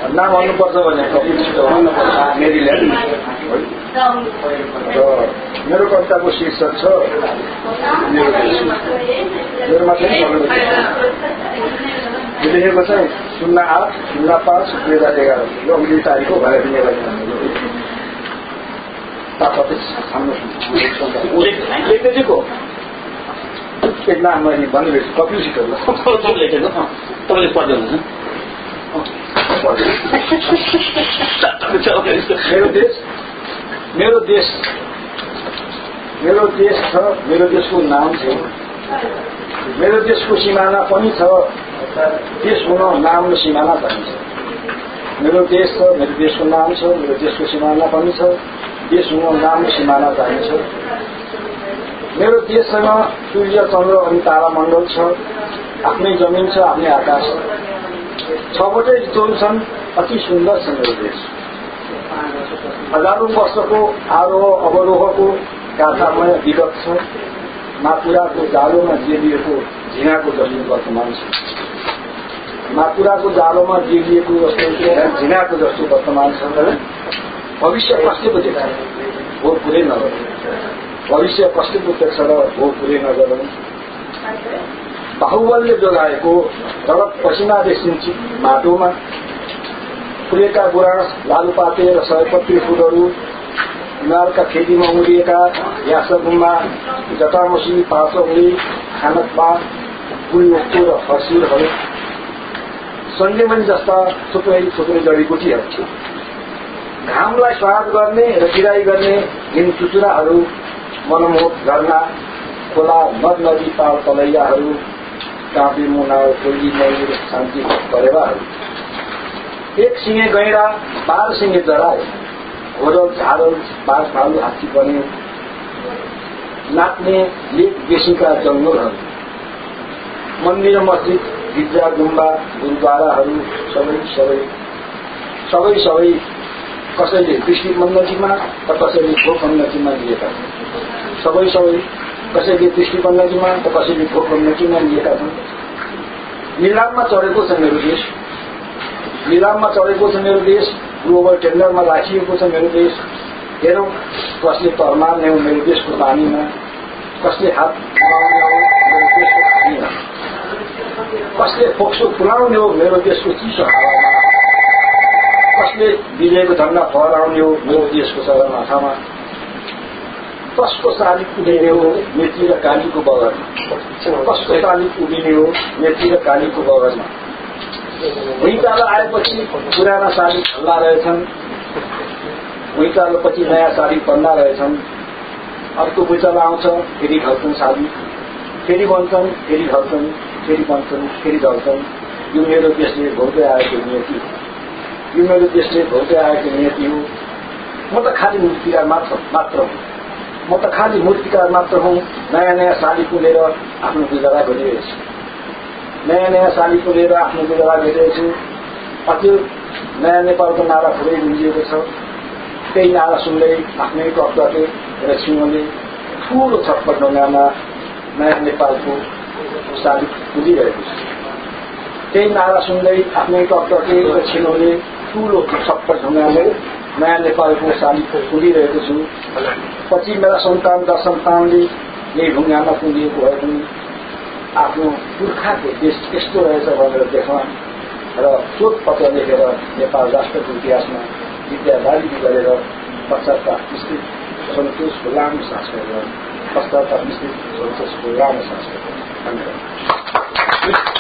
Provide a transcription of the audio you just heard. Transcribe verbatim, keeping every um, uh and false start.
नाम भन्नुपर्छ भने भन्नुपर्छ मेरील्यान्ड र मेरो कविताको शीर्षक छ मेरो देश। मेरोमा चाहिँ लेखेको चाहिँ शून्य आठ शून्य पाँच दुई हजार एघार यो अङ्ग्रेजी तारिक हो भनेर नेपाली लेख्दै चाहिँ को एक नाम मैले भनिरहेछु कपिल सिटरलाई लेखेको तपाईँले पढ्दै हुनुहुन्छ। मेरो देश मेरो देश मेरो देश छ, मेरो देशको नाम छ, मेरो देशको सिमाना पनि छ, देश हुन नाम र सिमाना चाहिन्छ। मेरो देश छ, मेरो देशको नाम छ, मेरो देशको सिमाना पनि छ, देश हुन नाम र सिमाना चाहिन्छ। मेरो देशसँग सूर्य चन्द्र अनि तारामण्डल छ, आफ्नै जमिन छ, आफ्नै आकाश छ, छवटै ऋतुहरू छन्, अति सुन्दर छ मेरो देश। हजारौं वर्षको आरोह अवरोहको गाथामय विगत छ, माकुराको जालोमा जेलिएको झिनाको जस्तो वर्तमान छ, माकुराको जालोमा जेलिएको जस्तो झिनाको जस्तो वर्तमान छ। भविष्य कसैको देख्छ हो पुरै नगर, भविष्य कसैको देख्छ र हो पुरै नगर। बाहुबलले जोगाएको रगत पसिना देखिन्छ माटोमा, फुलेका गुराँस लालुपाते र सयपत्री फुलहरू, हिमालका खेतीमा उम्रिएका यास गुम्बा, जटामसी पाँचौली खानकपा गुलवस्तु र फसिलहरू, सन्डेमन जस्ता थुप्रै थुप्रै जडीबुटीहरू, घामलाई स्वाद गर्ने र किराई गर्ने हिम चुचुराहरू, मनमोहक झरना, खोला नद नदी पार तलैयाहरू, काँपी मुना कोली मयूर शान्ति परेवाहरू, एक सिंगे गैँडा बाह्र सिंगे जराए, घोरल झारल बाघ भालु हात्ती बन्यो, नाच्ने लेक बेसीका जङ्गलहरू, मन्दिर मस्जिद गिर्जा गुम्बा गुरुद्वाराहरू, सबै सबै सबै सबै कसैले दृष्टिबन्धकीमा त कसैले भोकबन्धकीमा लिएका छन्, सबै सबै कसैले दृष्टिबन्धकीमा त कसैले भोकबन्धकीमा लिएका छन्। निलाममा चढेको छ मेरो देश, निलाममा चढेको छ मेरो देश, ग्लोबल टेन्डरमा राखिएको छ मेरो देश। हेरौँ कसले तरमार्ने हो मेरो देशको पानीमा, कसले हात पुलाउने हो मेरो देशको पानीमा, कसले फोक्सो पुलाउने हो मेरो देशको चिसो हावामा, कसले विजयको झण्डा फहराउने हो मेरो देशको सगरमाथामा, कसको शालिग उभिने हो मेची र कालीको बगरमा, कसको शालिग उभिने हो मेची र कालीको बगरमा। भुइँचालो आएपछि पुराना शालिग हल्ला रहेछन्, भुइँचालोपछि नयाँ शालिग बन्दा रहेछन्, अर्को भुइँचालो आउँछ फेरि ढल्छन् शालिग, फेरि बन्छन् फेरि ढल्छन्, फेरि बन्छन् फेरि ढल्छन्। यो मेरो देशले भोग्दै आएको नियति हो, यो मेरो देशले भोग्दै आएको नियति हो। म त खालि मूर्तिकार मात्र मात्र हुँ, म त खालि मूर्तिकार मात्र हुँ। नयाँ नयाँ शालिग लिएर आफ्नो गुजारा गरिरहेको छु, नयाँ नयाँ शालिग लिएर आफ्नो गुजारा गरिरहेको छु। अझै नयाँ नेपालको नारा पुरै गुन्जिएको छ, त्यही नारा सुन्दै आफ्नै कब्जाले र सिंहले ठुलो छप्पर ढुङ्गामा नयाँ नेपालको शालिग कुदिरहेको छ, त्यही नारा सुन्दै आफ्नै कब्जाले र सिंहले ठुलो छप्पर ढुङ्गाले नयाँ नेपालको शालिग कुदिरहेको छु। पछि मेरा सन्तान र सन्तानले यही ढुङ्गामा कुदिएको भए पनि आफ्नो पुर्खाको देश यस्तो रहेछ भनेर देख्न र शोध पत्र लेखेर नेपाल राष्ट्रको इतिहासमा विद्यादारी गरेर पश्चाताप मिश्रित सन्तोषको लामो सास गरेर पश्चाताप मिश्रित सन्तोषको लामो सास गरेर।